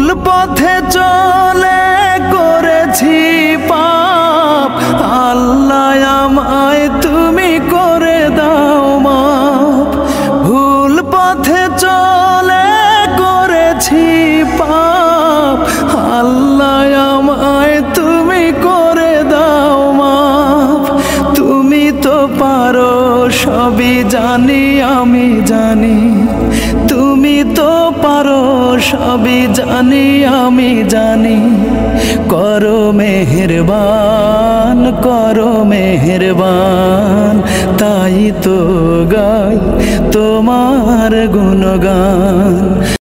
পথে চলে করেছি পাপ, আল্লাহ আমায় তুমি করে দাও মাপ। ভুল পথে চলে করেছি পাপ, আল্লাহ আমায় তুমি করে দাও মাপ। তুমি তো পারো সবই জানি আমি জানি, তুমি তো পারো সবই জানি আমি জানি। করো মেহেরবান, করো মেহেরবান, তাই তো গাই তোমার গুণগান।